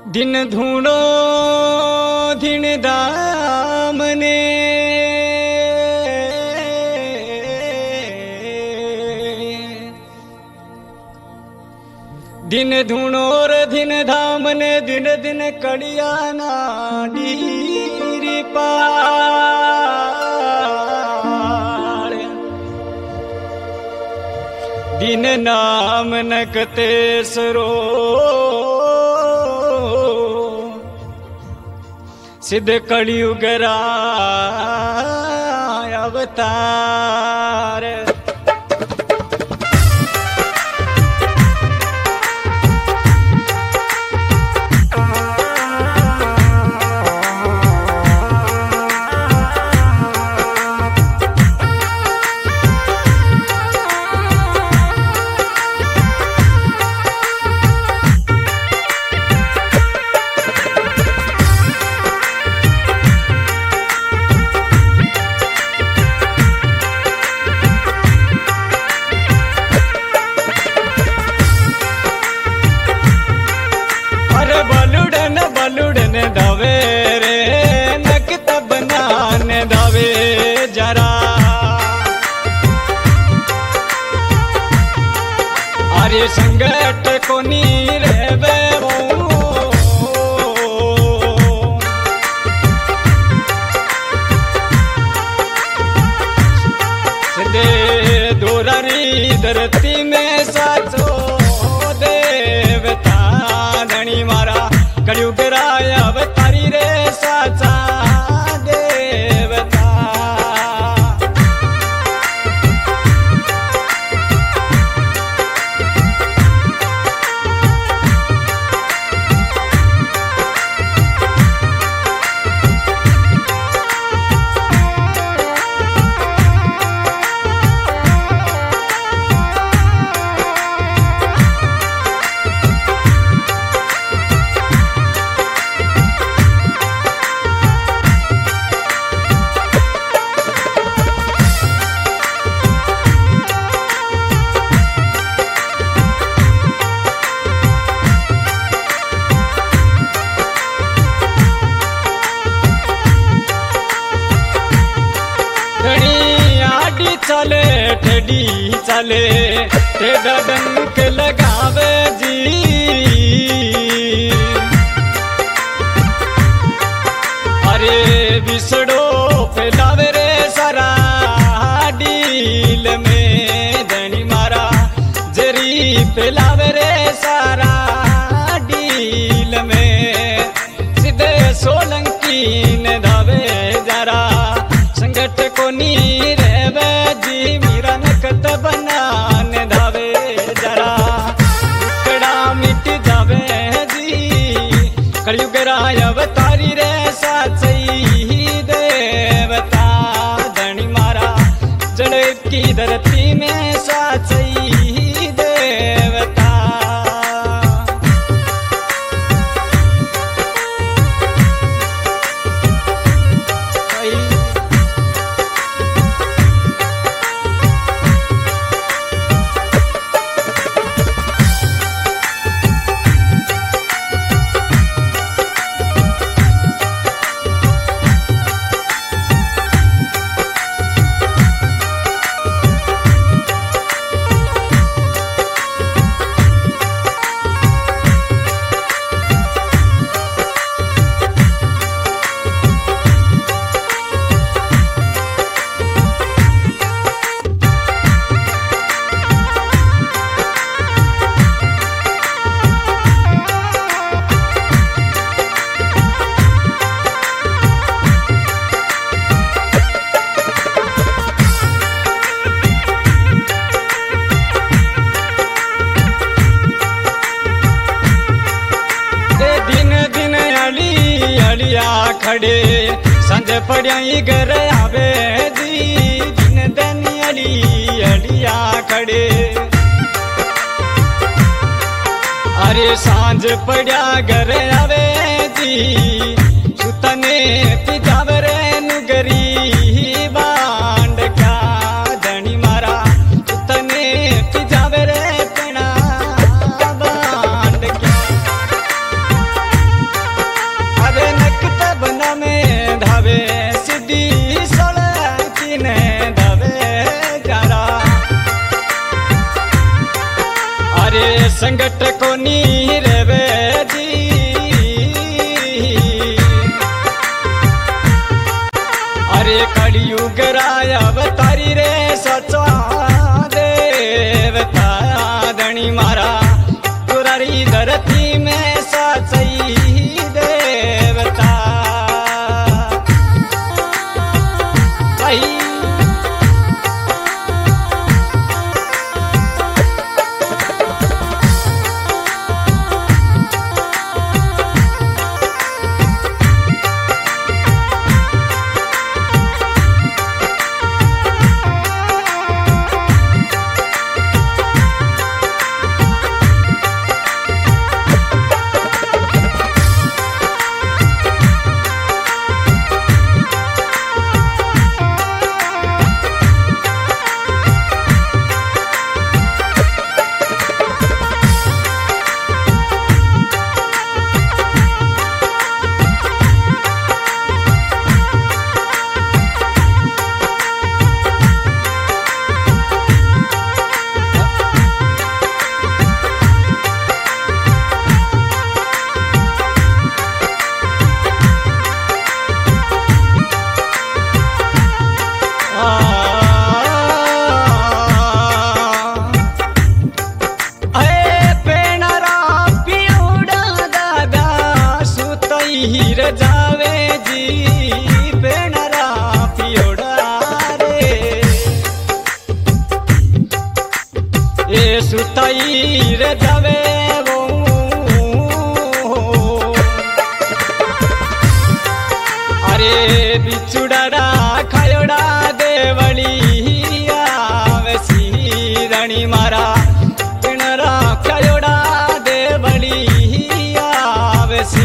दिन धूणो दिन दामने दिन धूणो और दिन धामने दिन दिन कड़िया ना डीरी पार दिन नाम नकते सरो सिद्ध कलयुग राय अवतार बलुड़न दावे रे नकत बनाने दावे जरा अरे संगत को नी रे सिद्धे दोरारी धरती में साचो देवता धनी मारा कलयुग राय अवतारी रे साचा देवता चले टेडी चले टेढ़ा डंक लगावे जी अरे बिसड़ो फैलावे रे सारा डील में धनी मारा जरी फैलावे रे सारा डील में सीधे सोलंकी ने धावे जरा संगठ को नी जी मीरा नकत बनाने धावे जरा कड़ा मिट जावे जी कलयुग राय अवतारी रे साचई देवता धनी मारा जड़ की धरती में साचई देवता खड़े संज पड़िया घर आवे जी दिन दिन अड़िया खड़े अरे सांझ पड़िया घर आवे जी सुतने पिजावे रे नुगरी बांड क्या धनी मारा सुतने पिजावे रे पेना बांड क्या संगट कोनी रेवे जी अरे कलयुग राय अवतारी रे सचा देवता धनी मारा तुरारी धरती में सचई देवता हीर जावे जी बेनरा पियोड़ा रे ये सुताईर जावे वो अरे बिछुड़ा खायोड़ा देवली आवेसी रणि मारा बेनरा खायोड़ा देवली आवेसी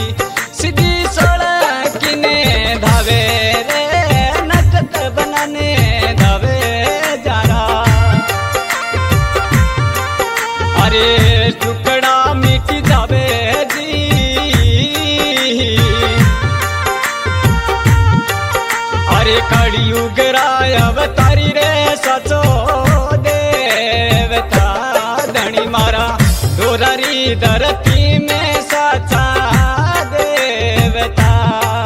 अरे टुकड़ा मिट जावे जी अरे कलयुग राय अवतारी रे सचो देवता धनी मारा दोरारी धरती में सचा देवता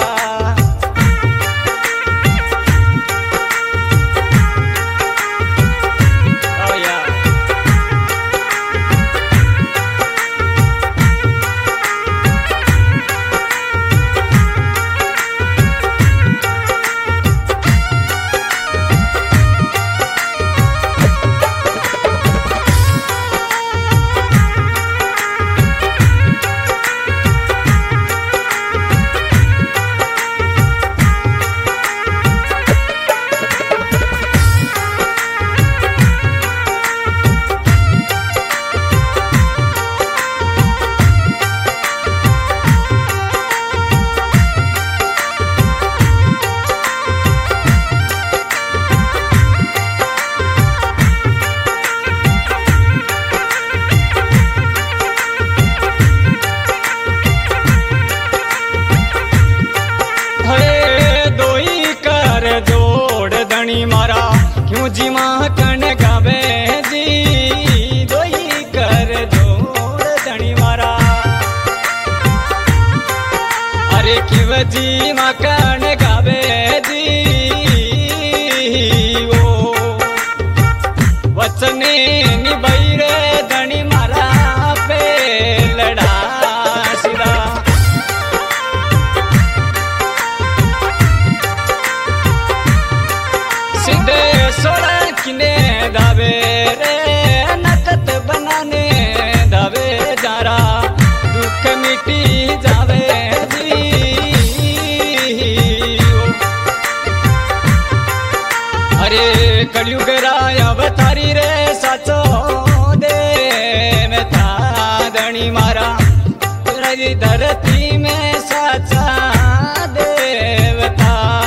मारा क्यों जी माँ कन गावे जी दोई कर जोड़ धनी मारा अरे किव जी माँ कन गावे जी ओ वचने निभाई रे धनी मारा पे लड़ा सिरा सीधे सोड़ा किने दावे रे नकत बनाने दावे जारा दुख मिटी जावे जी अरे कलयुग राय अवतारी रे साचो देवता धनी मारा धरती में साचा देवता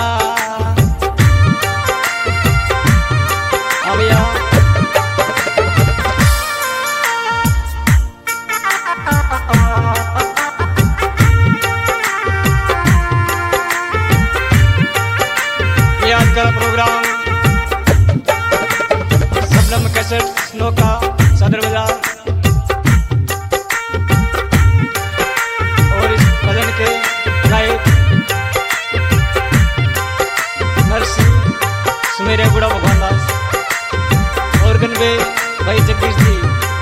का प्रोग्राम सबनम कैसेट स्नो का सदर बाजार भाई रेगुड़ा भगवान दास और गनवे भाई जगदीश जी